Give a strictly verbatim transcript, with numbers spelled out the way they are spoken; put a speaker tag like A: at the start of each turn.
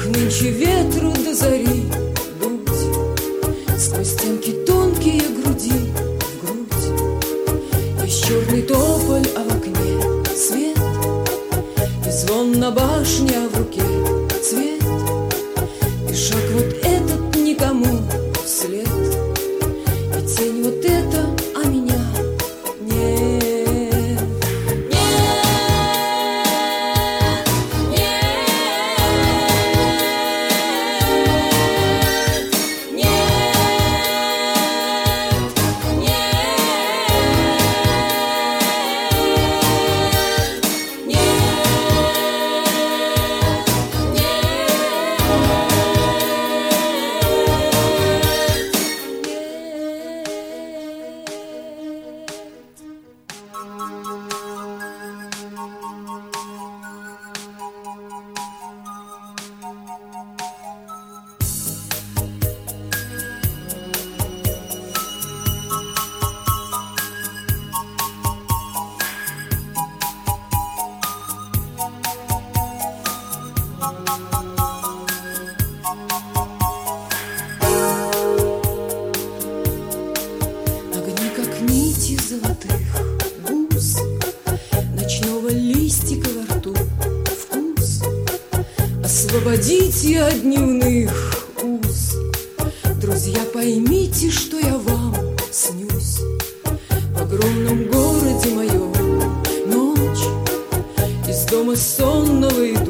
A: нынче ветру до зари дуть сквозь стенки тонкие груди в грудь. Есть черный тополь, а в окне свет, и звон на башне, а в руке цвет, и шаг вот этот никому вслед, и тень вот эта, а меня нет. Золотых бус, ночного листика во рту вкус, освободите от дневных уз. Друзья, поймите, что я вам снюсь. В огромном городе моем ночь из дома сонного иду.